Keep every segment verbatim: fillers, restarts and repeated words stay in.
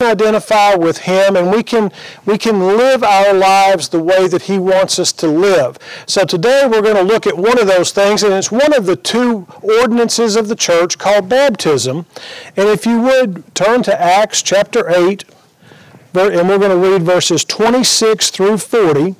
identify with him, and we can, we can live our lives the way that he wants us to live. So today we're going to look at one of those things, and it's one of the two ordinances of the church called baptism. And if you would, turn to Acts chapter eight, and we're going to read verses twenty-six through forty.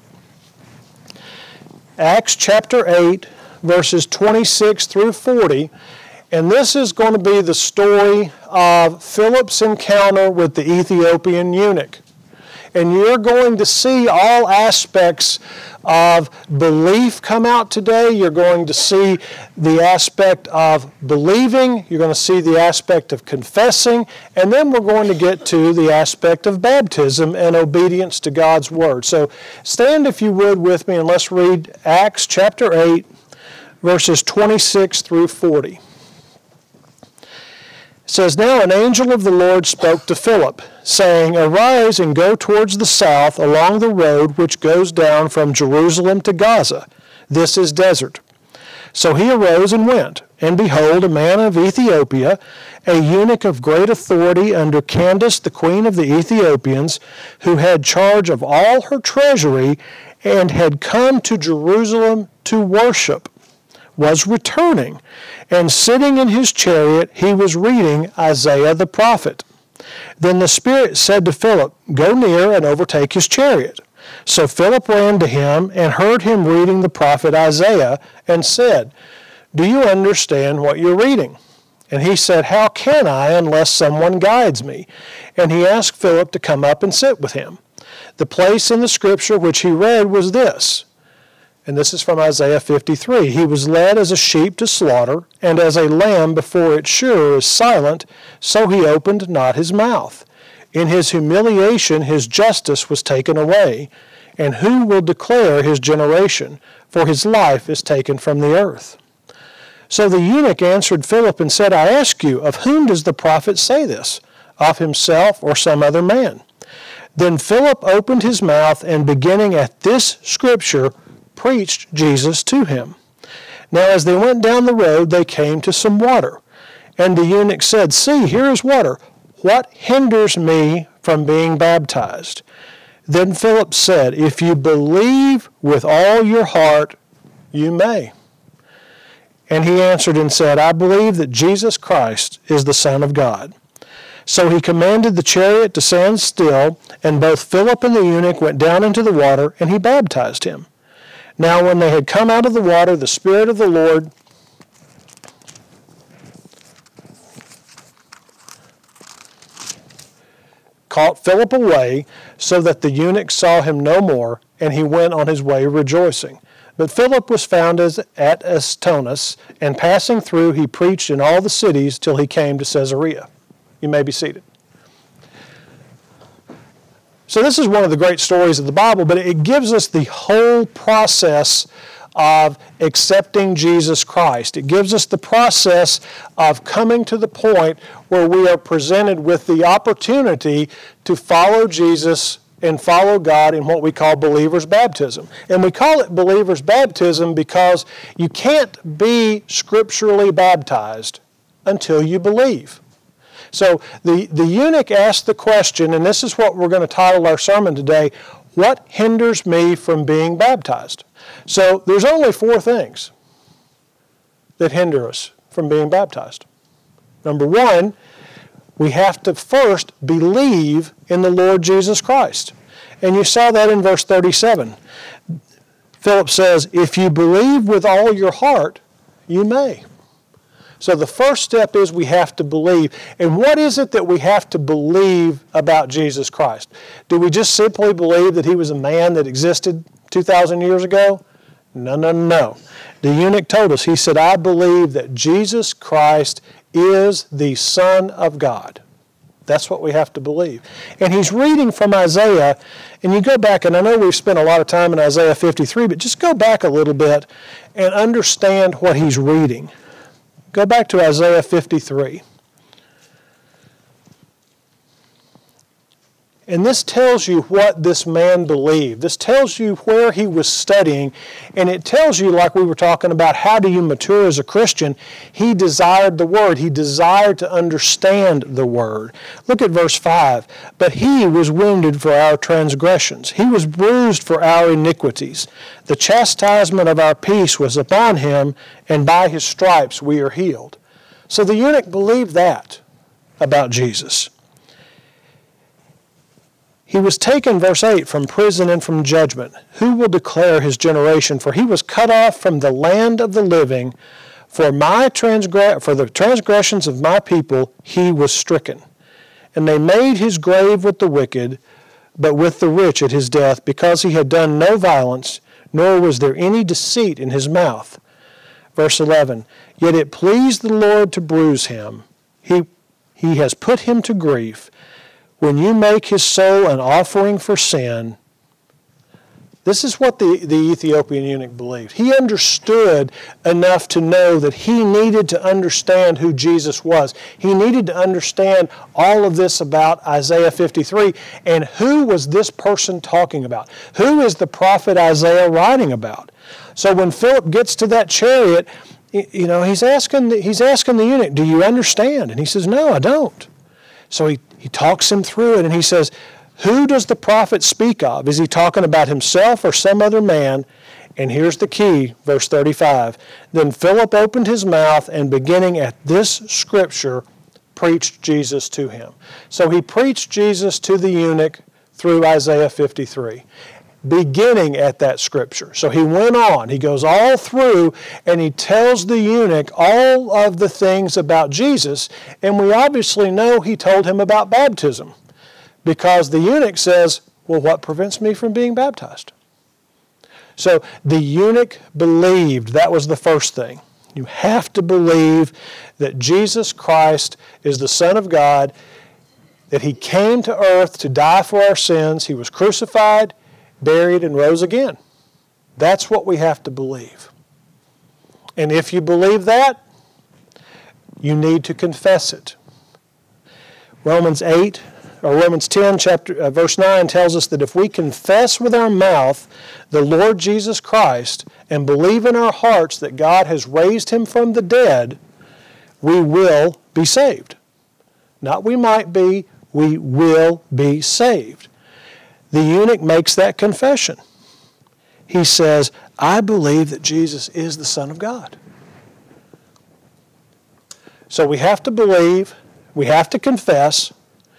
Acts chapter eight, verses twenty-six through forty. And this is going to be the story of Philip's encounter with the Ethiopian eunuch. And you're going to see all aspects of belief come out today. You're going to see the aspect of believing. You're going to see the aspect of confessing. And then we're going to get to the aspect of baptism and obedience to God's Word. So stand, if you would, with me, and let's read Acts chapter eight, verses twenty-six through forty. It says, "Now an angel of the Lord spoke to Philip, saying, Arise and go towards the south along the road which goes down from Jerusalem to Gaza. This is desert. So he arose and went. And behold, a man of Ethiopia, a eunuch of great authority under Candace, the queen of the Ethiopians, who had charge of all her treasury, and had come to Jerusalem to worship, was returning, and sitting in his chariot he was reading Isaiah the prophet. Then the Spirit said to Philip, Go near and overtake his chariot. So Philip ran to him and heard him reading the prophet Isaiah, and said, Do you understand what you're reading? And he said, How can I unless someone guides me? And he asked Philip to come up and sit with him. The place in the scripture which he read was this. And this is from Isaiah fifty-three. He was led as a sheep to slaughter, and as a lamb before its shearer is silent, so he opened not his mouth. In his humiliation his justice was taken away. And who will declare his generation? For his life is taken from the earth. So the eunuch answered Philip and said, I ask you, of whom does the prophet say this? Of himself or some other man? Then Philip opened his mouth, and beginning at this scripture, preached Jesus to him. Now as they went down the road, they came to some water. And the eunuch said, See, here is water. What hinders me from being baptized? Then Philip said, If you believe with all your heart, you may. And he answered and said, I believe that Jesus Christ is the Son of God. So he commanded the chariot to stand still, and both Philip and the eunuch went down into the water, and he baptized him. Now when they had come out of the water, the Spirit of the Lord caught Philip away, so that the eunuch saw him no more, and he went on his way rejoicing. But Philip was found as at Astonis, and passing through he preached in all the cities till he came to Caesarea. You may be seated. So this is one of the great stories of the Bible, but it gives us the whole process of accepting Jesus Christ. It gives us the process of coming to the point where we are presented with the opportunity to follow Jesus and follow God in what we call believer's baptism. And we call it believer's baptism because you can't be scripturally baptized until you believe. So the, the eunuch asked the question, and this is what we're going to title our sermon today, What hinders me from being baptized? So there's only four things that hinder us from being baptized. Number one, we have to first believe in the Lord Jesus Christ. And you saw that in verse thirty-seven. Philip says, if you believe with all your heart, you may. So the first step is we have to believe. And what is it that we have to believe about Jesus Christ? Do we just simply believe that he was a man that existed two thousand years ago? No, no, no. The eunuch told us, he said, I believe that Jesus Christ is the Son of God. That's what we have to believe. And he's reading from Isaiah, and you go back, and I know we've spent a lot of time in Isaiah fifty-three, but just go back a little bit and understand what he's reading. Go back to Isaiah fifty-three. And this tells you what this man believed. This tells you where he was studying, and it tells you, like we were talking about, how do you mature as a Christian? He desired the Word. He desired to understand the Word. Look at verse five. But he was wounded for our transgressions. He was bruised for our iniquities. The chastisement of our peace was upon him, and by his stripes we are healed. So the eunuch believed that about Jesus. He was taken, verse eight, from prison and from judgment. Who will declare his generation? For he was cut off from the land of the living. For my transgress- for the transgressions of my people he was stricken. And they made his grave with the wicked, but with the rich at his death, because he had done no violence, nor was there any deceit in his mouth. Verse eleven, yet it pleased the Lord to bruise him. He, he has put him to grief. When you make his soul an offering for sin, this is what the, the Ethiopian eunuch believed. He understood enough to know that he needed to understand who Jesus was. He needed to understand all of this about Isaiah fifty-three, and who was this person talking about? Who is the prophet Isaiah writing about? So when Philip gets to that chariot, you know, he's asking the, he's asking the eunuch, do you understand? And he says, no, I don't. So he He talks him through it, and he says, who does the prophet speak of? Is he talking about himself or some other man? And here's the key, verse thirty-five. Then Philip opened his mouth, and beginning at this scripture, preached Jesus to him. So he preached Jesus to the eunuch through Isaiah fifty-three, beginning at that scripture. So he went on, he goes all through, and he tells the eunuch all of the things about Jesus, and we obviously know he told him about baptism, because the eunuch says, well, what prevents me from being baptized? So the eunuch believed. That was the first thing. You have to believe that Jesus Christ is the Son of God, that he came to earth to die for our sins, he was crucified, buried, and rose again. That's what we have to believe. And if you believe that, you need to confess it. Romans eight, or Romans ten, chapter, uh, verse nine tells us that if we confess with our mouth the Lord Jesus Christ and believe in our hearts that God has raised him from the dead, we will be saved. Not we might be, we will be saved. The eunuch makes that confession. He says, I believe that Jesus is the Son of God. So we have to believe, we have to confess.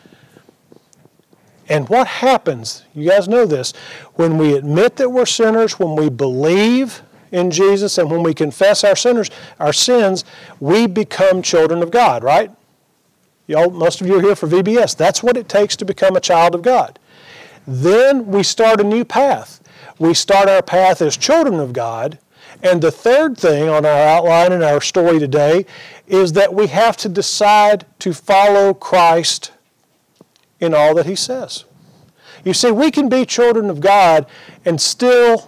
And what happens, you guys know this, when we admit that we're sinners, when we believe in Jesus, and when we confess our sinners, our sins, we become children of God, right? Y'all, most of you are here for V B S. That's what it takes to become a child of God. Then we start a new path. We start our path as children of God. And the third thing on our outline in our story today is that we have to decide to follow Christ in all that he says. You see, we can be children of God and still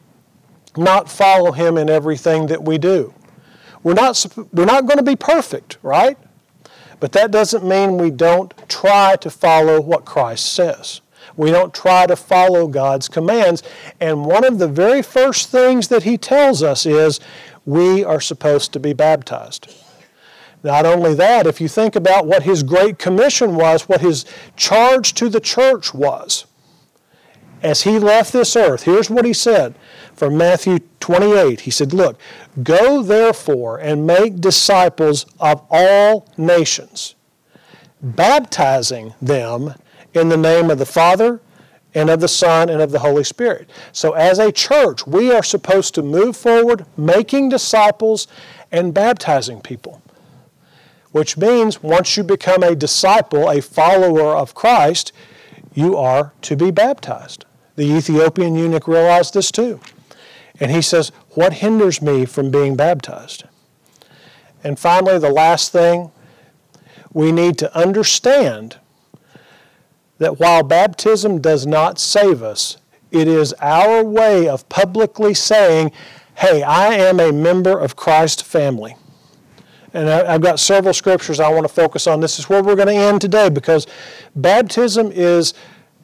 not follow him in everything that we do. We're not, we're not going to be perfect, right? But that doesn't mean we don't try to follow what Christ says. We don't try to follow God's commands. And one of the very first things that he tells us is we are supposed to be baptized. Not only that, if you think about what his great commission was, what his charge to the church was, as he left this earth, here's what he said from Matthew twenty-eight. He said, look, go therefore and make disciples of all nations, baptizing them in the name of the Father and of the Son and of the Holy Spirit. So as a church, we are supposed to move forward, making disciples and baptizing people. Which means once you become a disciple, a follower of Christ, you are to be baptized. The Ethiopian eunuch realized this too. And he says, what hinders me from being baptized? And finally, the last thing, we need to understand that while baptism does not save us, it is our way of publicly saying, hey, I am a member of Christ's family. And I've got several scriptures I want to focus on. This is where we're going to end today, because baptism is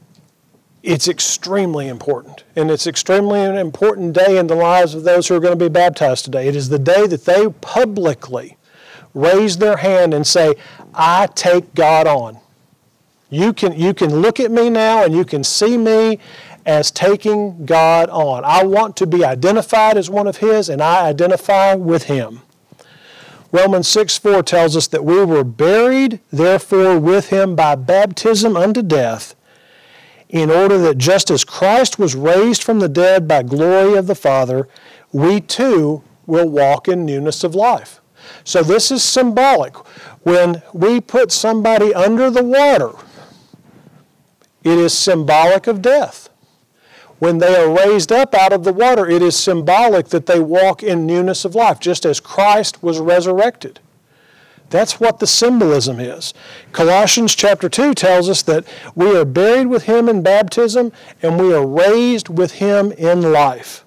It's extremely important, and it's extremely an important day in the lives of those who are going to be baptized today. It is the day that they publicly raise their hand and say, I take God on. You can, you can look at me now and you can see me as taking God on. I want to be identified as one of His, and I identify with Him. Romans six four tells us that we were buried, therefore, with Him by baptism unto death, in order that just as Christ was raised from the dead by glory of the Father, we too will walk in newness of life. So this is symbolic. When we put somebody under the water, it is symbolic of death. When they are raised up out of the water, it is symbolic that they walk in newness of life, just as Christ was resurrected. That's what the symbolism is. Colossians chapter two tells us that we are buried with Him in baptism and we are raised with Him in life.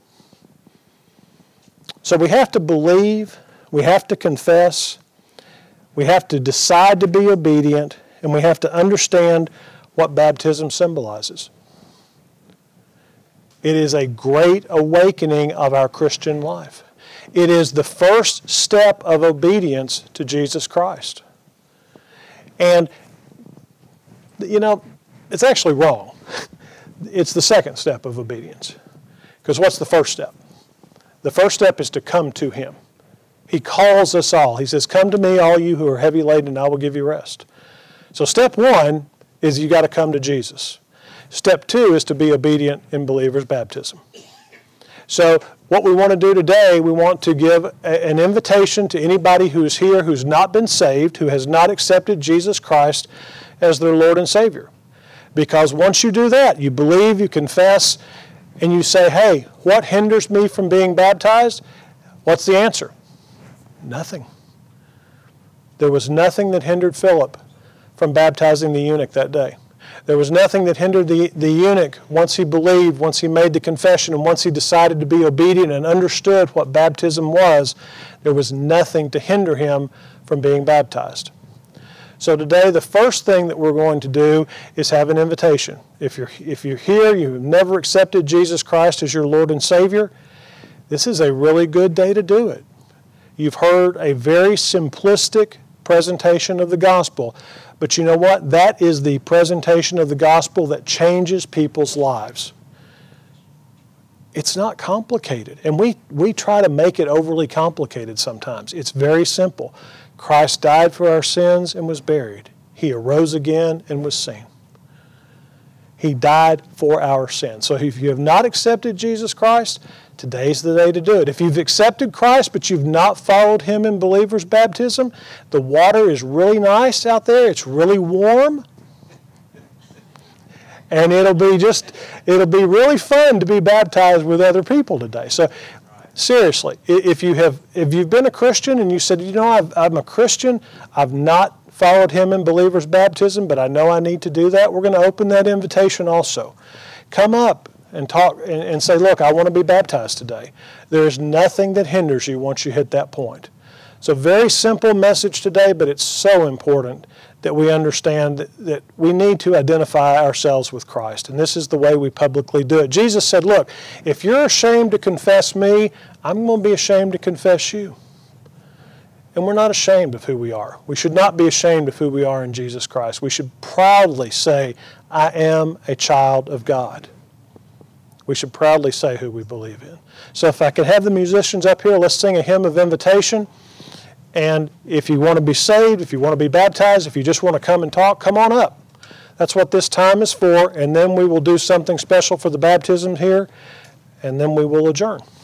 So we have to believe, we have to confess, we have to decide to be obedient, and we have to understand what baptism symbolizes. It is a great awakening of our Christian life. It is the first step of obedience to Jesus Christ. And, you know, it's actually wrong. It's the second step of obedience. Because what's the first step? The first step is to come to Him. He calls us all. He says, come to me, all you who are heavy laden, and I will give you rest. So step one is you got to come to Jesus. Step two is to be obedient in believers' baptism. So what we want to do today, we want to give a, an invitation to anybody who is here who's not been saved, who has not accepted Jesus Christ as their Lord and Savior. Because once you do that, you believe, you confess, and you say, hey, what hinders me from being baptized? What's the answer? Nothing. There was nothing that hindered Philip from baptizing the eunuch that day. There was nothing that hindered the, the eunuch once he believed, once he made the confession, and once he decided to be obedient and understood what baptism was. There was nothing to hinder him from being baptized. So today, the first thing that we're going to do is have an invitation. If you're, if you're here, you've never accepted Jesus Christ as your Lord and Savior, this is a really good day to do it. You've heard a very simplistic presentation of the gospel. But you know what? That is the presentation of the gospel that changes people's lives. It's not complicated. And we, we try to make it overly complicated sometimes. It's very simple. Christ died for our sins and was buried. He arose again and was seen. He died for our sins. So if you have not accepted Jesus Christ, today's the day to do it. If you've accepted Christ but you've not followed Him in believer's baptism, the water is really nice out there. It's really warm. And it'll be just, it'll be really fun to be baptized with other people today. So seriously, if you have, if you've been a Christian and you said, you know, I've, I'm a Christian, I've not followed Him in believer's baptism, but I know I need to do that, we're going to open that invitation also. Come up and talk and, and say, look, I want to be baptized today. There is nothing that hinders you once you hit that point. It's a very simple message today, but it's so important that we understand that, that we need to identify ourselves with Christ. And this is the way we publicly do it. Jesus said, look, if you're ashamed to confess me, I'm going to be ashamed to confess you. And we're not ashamed of who we are. We should not be ashamed of who we are in Jesus Christ. We should proudly say, I am a child of God. We should proudly say who we believe in. So if I could have the musicians up here, let's sing a hymn of invitation. And if you want to be saved, if you want to be baptized, if you just want to come and talk, come on up. That's what this time is for. And then we will do something special for the baptism here. And then we will adjourn.